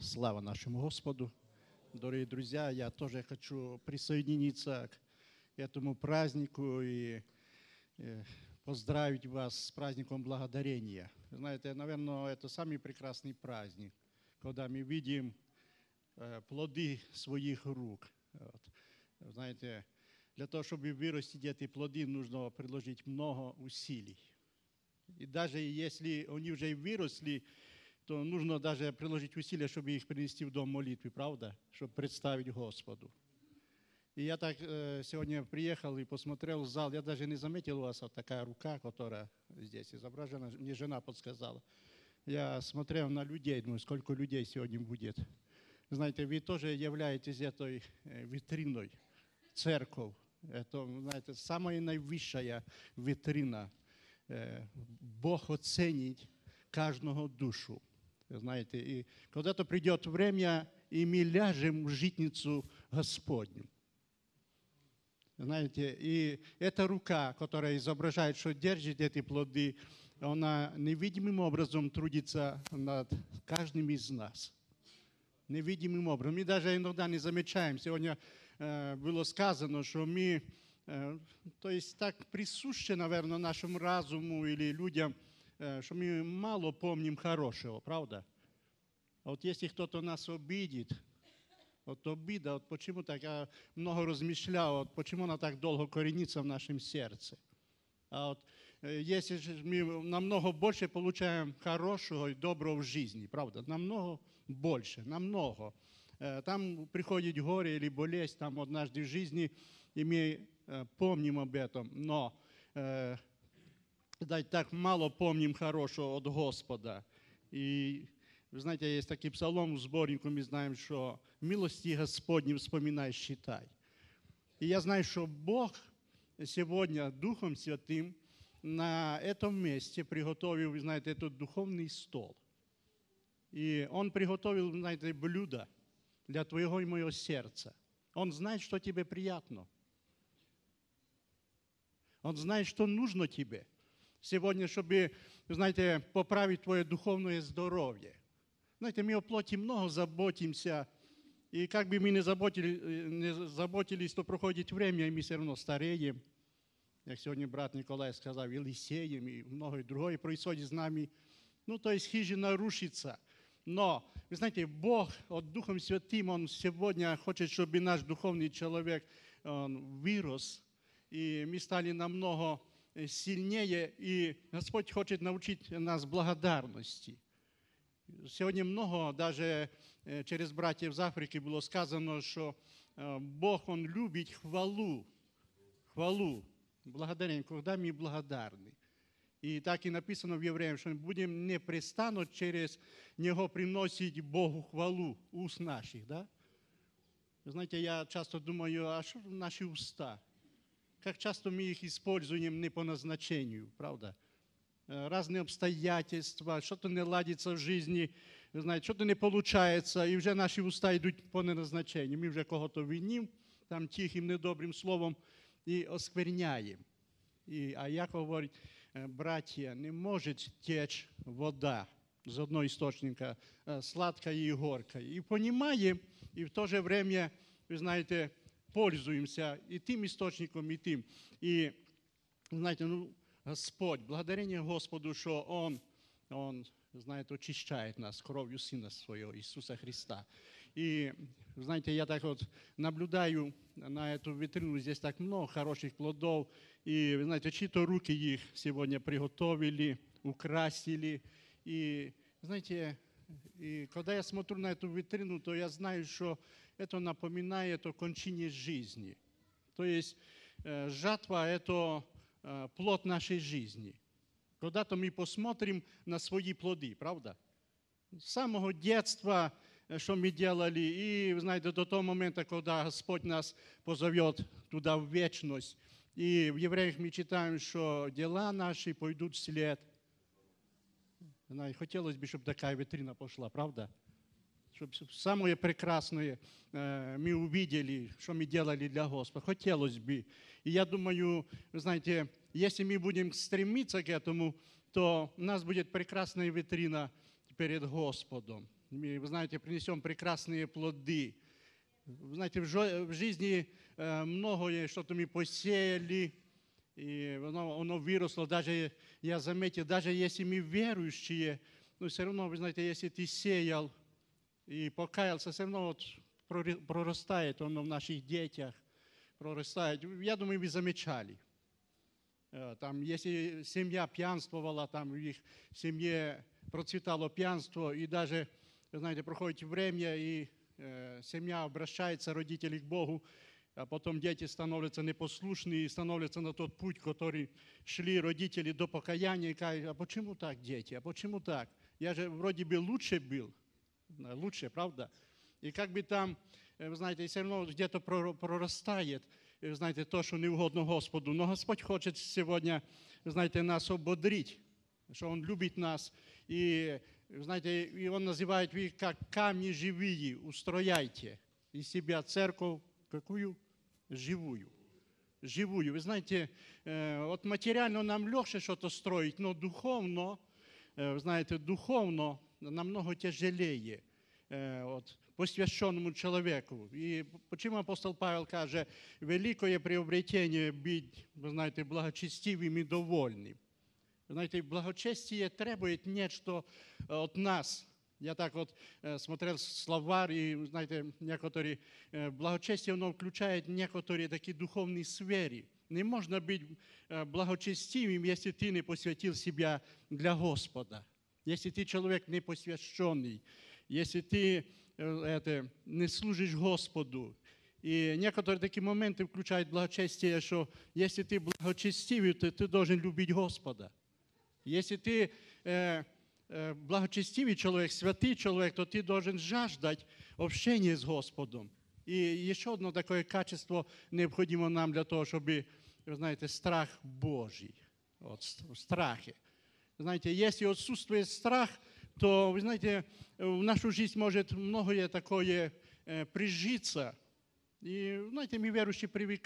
Слава нашему Господу. Дорогие друзья, я тоже хочу присоединиться к этому празднику и поздравить вас с праздником Благодарения. Знаете, наверное, это самый прекрасный праздник, когда мы видим плоды своих рук. Вот. Знаете, для того, чтобы вырастить эти плоды, нужно приложить много усилий. И даже если они уже выросли, то нужно даже приложить усилия, чтобы их принести в дом молитвы, правда? Чтобы представить Господу. И я так сегодня приехал и посмотрел в зал, я даже не заметил у вас вот такая рука, которая здесь изображена, мне жена подсказала. Я смотрел на людей, думаю, сколько людей сегодня будет. Знаете, вы тоже являетесь этой витриной, церковь. Это, знаете, самая наивысшая витрина. Бог оценит каждого душу. Знаете, и когда-то придет время, и мы ляжем в житницу Господню. Знаете, и эта рука, которая изображает, что держит эти плоды, она невидимым образом трудится над каждым из нас. Невидимым образом. Мы даже иногда не замечаем. Сегодня было сказано, что мы, то есть так присуще, наверное, нашему разуму или людям, что мы мало помним хорошего, правда? А вот если кто-то нас обидит, вот обида, вот почему так, я много размышлял, вот почему она так долго коренится в нашем сердце. А вот если мы намного больше получаем хорошего и доброго в жизни, правда, намного больше, намного. Там приходит горе или болезнь, там однажды в жизни, и мы помним об этом, но так мало помним хорошего от Господа. И, вы знаете, есть такой псалом в сборнику, мы знаем, что «Милости Господни вспоминай, считай». И я знаю, что Бог сегодня Духом Святым на этом месте приготовил, вы знаете, этот духовный стол. И Он приготовил, знаете, блюдо для твоего и моего сердца. Он знает, что тебе приятно. Он знает, что нужно тебе сегодня, чтобы, знаете, поправить твое духовное здоровье. Знаете, мы о плоти много заботимся, и как бы мы не заботились, то проходит время, и мы все равно стареем. Как сегодня брат Николай сказал, и лысеем, и многое другое происходит с нами. Ну, то есть хижина рушится. Но, вы знаете, Бог от Духом Святым, Он сегодня хочет, чтобы наш духовный человек вырос, и мы стали намного сильнее, и Господь хочет научить нас благодарности. Сегодня много, даже через братьев из Африки было сказано, что Бог, Он любит хвалу, благодарение, когда мы благодарны. И так и написано в Евреям, что мы будем непрестанно через Него приносить Богу хвалу уст наших, да? Знаете, я часто думаю, а что наши уста? Как часто мы их используем не по назначению, правда? Разные обстоятельства, что-то не ладится в жизни, знаете, что-то не получается, и уже наши уста идут по назначению. Мы уже кого-то виним, там тихим, недобрым словом и оскверняем. А Яков говорит, братья, не может течь вода из одного источника, сладкая и горькая. И понимаем, и в то же время, вы знаете, пользуемся и тем источником, и тем. И, знаете, Господь, благодарение Господу, что Он, знаете, очищает нас кровью Сына Своего, Иисуса Христа. И, знаете, я так вот наблюдаю на эту витрину, здесь так много хороших плодов. И, вы знаете, чьи-то руки их сегодня приготовили, украсили. И, знаете, и когда я смотрю на эту витрину, то я знаю, что это напоминает о кончине жизни. То есть жатва – это плод нашей жизни. Когда-то мы посмотрим на свои плоды, правда? С самого детства, что мы делали, и, вы знаете, до того момента, когда Господь нас позовет туда в вечность. И в Евреях мы читаем, что дела наши пойдут вслед. Хотелось бы, чтобы такая витрина пошла, правда? Чтобы самое прекрасное мы увидели, что мы делали для Господа. Хотелось бы. И я думаю, вы знаете, если мы будем стремиться к этому, то у нас будет прекрасная витрина перед Господом. мы, вы знаете, принесем прекрасные плоды. Вы знаете, в жизни многое что-то мы посеяли, и оно выросло. Даже, я заметил, даже если мы верующие, но все равно, вы знаете, если ты сеял и покаялся, все равно вот прорастает оно в наших детях, прорастает. Я думаю, вы замечали. Там, если семья пьянствовала, там в их семье процветало пьянство, и даже, вы знаете, проходит время, и семья обращается, родители к Богу, а потом дети становятся непослушны и становятся на тот путь, который шли родители до покаяния, и говорят, а почему так, дети, а почему так? Я же вроде бы лучше был, лучше, правда? И как бы там, вы знаете, все равно где-то прорастает, вы знаете, то, что не угодно Господу. Но Господь хочет сегодня, вы знаете, нас ободрить, что Он любит нас. И, знаете, и Он называет, вы как камни живые, устрояйте из себя церковь, какую? Живую. Живую. Вы знаете, вот материально нам легче что-то строить, но духовно, вы знаете, духовно намного тяжелее. Вот, посвященному человеку. И почему апостол Павел каже, великое приобретение быть, вы знаете, благочестивым и довольным. Вы знаете, благочестие требует нечто от нас. Я так вот смотрел словарь, и, знаете, некоторые, благочестие, оно включает некоторые такие духовные сферы. Не можно быть благочестивым, если ты не посвятил себя для Господа. Если ты человек непосвященный, если ты не служишь Господу. И некоторые такие моменты включают благочестие, что если ты благочестивый, то ты должен любить Господа. Если ты благочестивый человек, святый человек, то ты должен жаждать общения с Господом. И еще одно такое качество необходимо нам для того, чтобы, вы знаете, страх Божий. Вот, страхи. Знаете, если отсутствует страх, то, вы знаете, в нашу жизнь может многое такое прижиться. И, знаете, мы, верующие,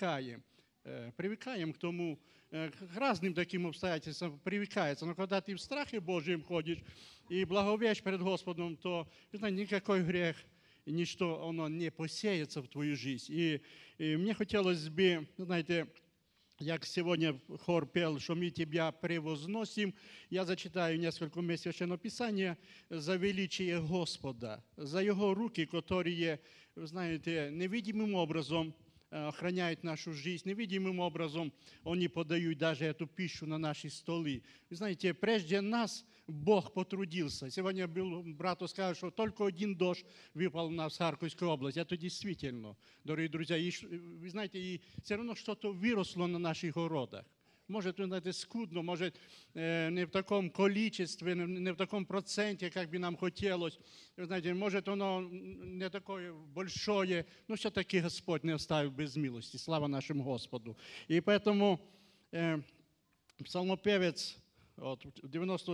привыкаем к тому, к разным таким обстоятельствам привыкается. Но когда ты в страхе Божьем ходишь и благовещаешь перед Господом, то, вы знаете, никакой грех, ничто, оно не посеется в твою жизнь. И мне хотелось бы, знаете, як сегодня хор пел, что мы Тебя превозносим, я зачитаю несколько мест Священного Писания за величие Господа, за Его руки, которые, знаете, невидимым образом охраняют нашу жизнь, невидимым образом они подают даже эту пищу на наши столы. Вы знаете, прежде нас Бог потрудился. Сегодня брату сказал, что только один дождь выпал на Харьковскую область. Это действительно, дорогие друзья. И, вы знаете, и все равно что-то выросло на наших городах. Может, вы знаете, скудно, может, не в таком количестве, не в таком проценте, как бы нам хотелось. Вы знаете, может, оно не такое большое, но все-таки Господь не оставил без милости. Слава нашему Господу. И поэтому псалмопевец вот, в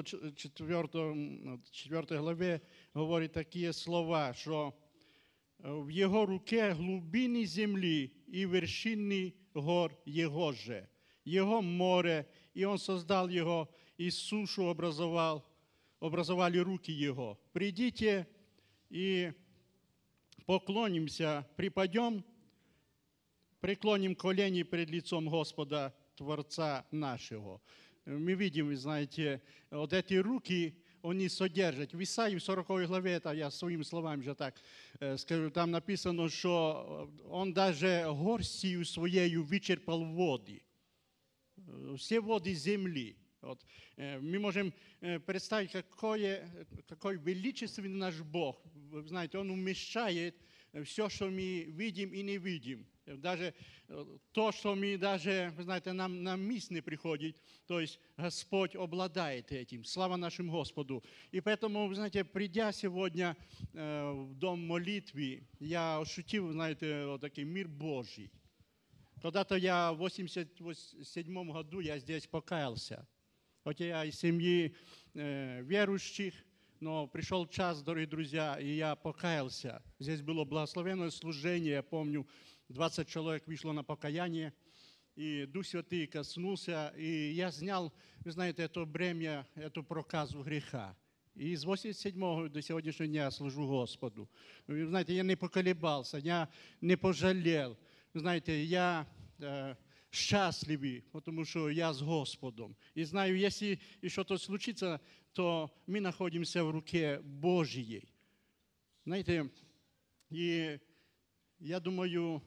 94 главе говорит такие слова, что в Его руке глубины земли и вершины гор Его же. Его море, и Он создал его, и сушу образовали руки Его. Придите и поклонимся, припадем, преклоним колени перед лицом Господа, Творца нашего. Мы видим, вы знаете, вот эти руки, они содержат. В Исаии в 40 главе, это я своими словами же так скажу, там написано, что Он даже горстью Своею вычерпал воды. Все воды земли. Вот. Мы можем представить, какой величественный наш Бог. Вы знаете, Он умещает все, что мы видим и не видим. Даже то, что мы даже, вы знаете, нам на мысль не приходит. То есть Господь обладает этим. Слава нашему Господу. И поэтому, вы знаете, придя сегодня в дом молитвы, я ощутил, знаете, вот такой мир Божий. Когда-то я в 1987 году я здесь покаялся. Хотя я из семьи верующих, но пришел час, дорогие друзья, и я покаялся. Здесь было благословенное служение, я помню, 20 человек вышло на покаяние, и Дух Святый коснулся, и я снял, вы знаете, это бремя, эту проказу греха. И с 87-го до сегодняшнего дня служу Господу. Вы знаете, я не поколебался, я не пожалел. Вы знаете, я счастливый, потому что я с Господом. И знаю, если что-то случится, то мы находимся в руке Божьей. Знаете, и я думаю,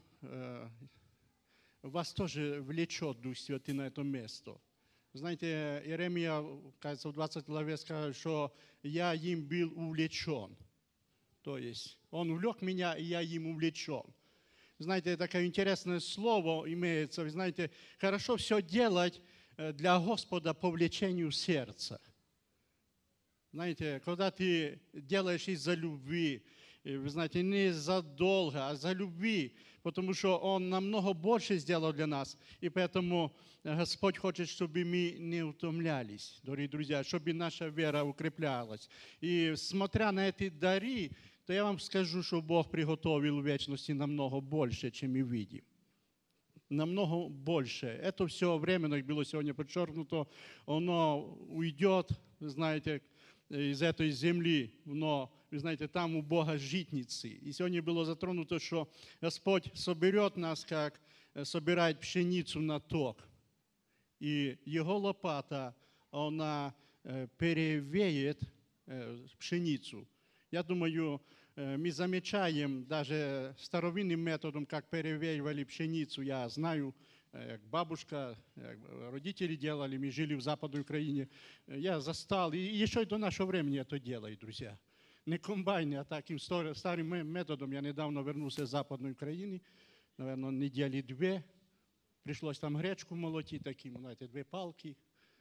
вас тоже влечет Дух Святый на это место. Знаете, Иеремия, кажется, в 20 главе сказал, что я им был увлечен. То есть он увлек меня, и я им увлечен. Знаете, такое интересное слово имеется. Вы знаете, хорошо все делать для Господа по влечению сердца. Знаете, когда ты делаешь из-за любви, вы знаете, не за долга, а за любви, потому что Он намного больше сделал для нас, и поэтому Господь хочет, чтобы мы не утомлялись, дорогие друзья, чтобы наша вера укреплялась. И смотря на эти дары, то я вам скажу, что Бог приготовил в вечности намного больше, чем мы видим. Намного больше. Это все временно было сегодня подчеркнуто. Оно уйдет, знаете, из этой земли, но, вы знаете, там у Бога житницы. И сегодня было затронуто, что Господь соберет нас, как собирает пшеницу на ток. И Его лопата, она перевеет пшеницу. Я думаю, мы замечаем даже старовинным методом, как перевеивали пшеницу. Я знаю, как бабушка, родители делали, мы жили в Западной Украине. Я застал, и еще и до нашего времени это делают, друзья. Не комбайны, а таким старым методом. Я недавно вернулся из Западной Украины, наверное, недели 2. Пришлось там гречку молотить, таким, знаете, 2 палки.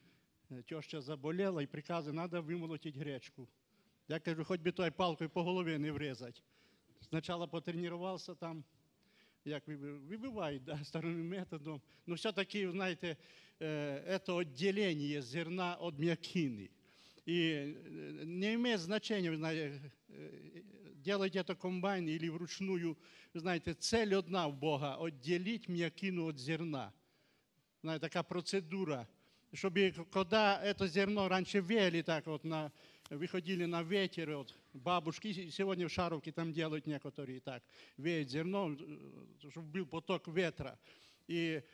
Теща заболела, и приказы, надо вымолотить гречку. Я кажу, хоть бы той палкой по голове не врезать. Сначала потренировался там, як выбивает, да, старым методом. Но все-таки, знаете, это отделение зерна от мякины. И не имеет значения, вы знаете, делать это комбайн или вручную. Вы знаете, цель одна у Бога – отделить мякину от зерна. Знаете, такая процедура. Чтобы, когда это зерно раньше веяли так вот, выходили на ветер, вот, бабушки, сегодня в Шаровке там делают некоторые так, веют зерно, чтобы был поток ветра. И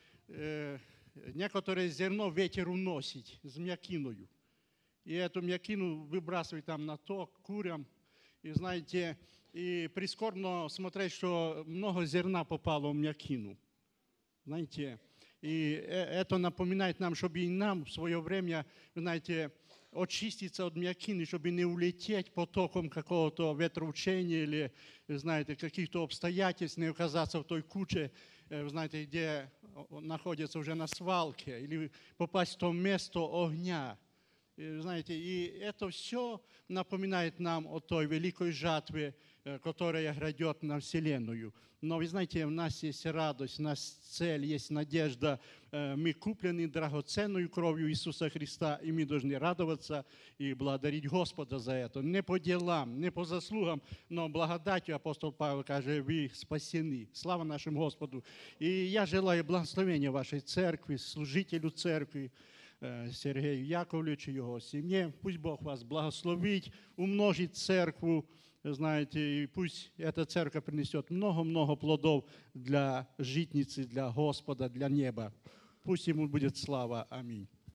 некоторое зерно ветер уносит с мякиною. И эту мякину выбрасывают там на ток курям. И знаете, и прискорбно смотреть, что много зерна попало в мякину. Знаете, и это напоминает нам, чтобы и нам в свое время, знаете, очиститься от мякины, чтобы не улететь потоком какого-то ветроучения или, знаете, каких-то обстоятельств, не оказаться в той куче, знаете, где находится уже на свалке, или попасть в то место огня. И, знаете, и это все напоминает нам о той великой жатве, которая грядет на Вселенную. Но вы знаете, у нас есть радость, у нас цель, есть надежда. Мы куплены драгоценной кровью Иисуса Христа, и мы должны радоваться и благодарить Господа за это. Не по делам, не по заслугам, но благодатью, апостол Павел говорит, вы спасены. Слава нашему Господу. И я желаю благословения вашей церкви, служителю церкви, Сергею Яковлевичу, его семье. Пусть Бог вас благословит, умножит церкву, знаете, и пусть эта церковь принесет много-много плодов для житницы, для Господа, для неба. Пусть ему будет слава. Аминь.